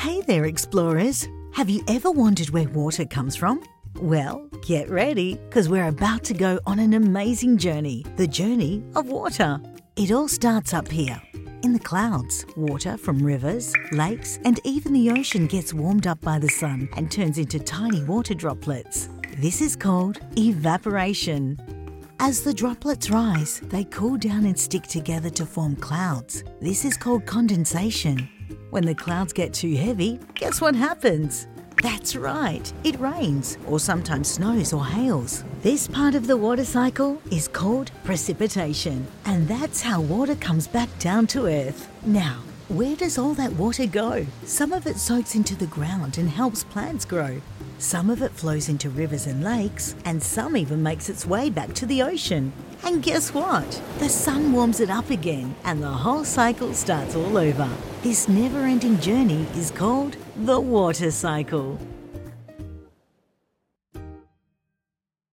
Hey there, explorers! Have you ever wondered where water comes from? Well, get ready, because we're about to go on an amazing journey, the journey of water. It all starts up here, in the clouds. Water from rivers, lakes, and even the ocean gets warmed up by the sun and turns into tiny water droplets. This is called evaporation. As the droplets rise, they cool down and stick together to form clouds. This is called condensation. When the clouds get too heavy, guess what happens? That's right, it rains, or sometimes snows or hails. This part of the water cycle is called precipitation, and that's how water comes back down to Earth. Now, where does all that water go? Some of it soaks into the ground and helps plants grow. Some of it flows into rivers and lakes, and some even makes its way back to the ocean. And guess what? The sun warms it up again, and the whole cycle starts all over. This never-ending journey is called the water cycle.